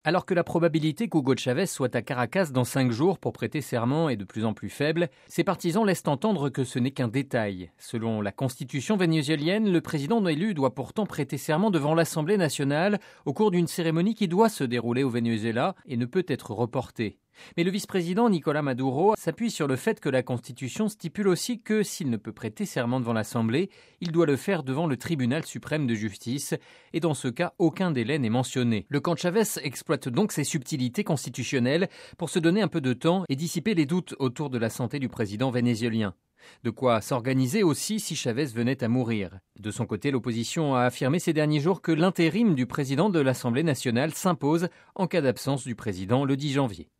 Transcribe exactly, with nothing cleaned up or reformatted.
Alors que la probabilité qu'Hugo Chavez soit à Caracas dans cinq jours pour prêter serment est de plus en plus faible, ses partisans laissent entendre que ce n'est qu'un détail. Selon la constitution vénézuélienne, le président élu doit pourtant prêter serment devant l'Assemblée nationale au cours d'une cérémonie qui doit se dérouler au Venezuela et ne peut être reportée. Mais le vice-président Nicolás Maduro s'appuie sur le fait que la Constitution stipule aussi que s'il ne peut prêter serment devant l'Assemblée, il doit le faire devant le Tribunal suprême de justice, et dans ce cas, aucun délai n'est mentionné. Le camp Chavez exploite donc ces subtilités constitutionnelles pour se donner un peu de temps et dissiper les doutes autour de la santé du président vénézuélien. De quoi s'organiser aussi si Chavez venait à mourir. De son côté, l'opposition a affirmé ces derniers jours que l'intérim du président de l'Assemblée nationale s'impose en cas d'absence du président le dix janvier.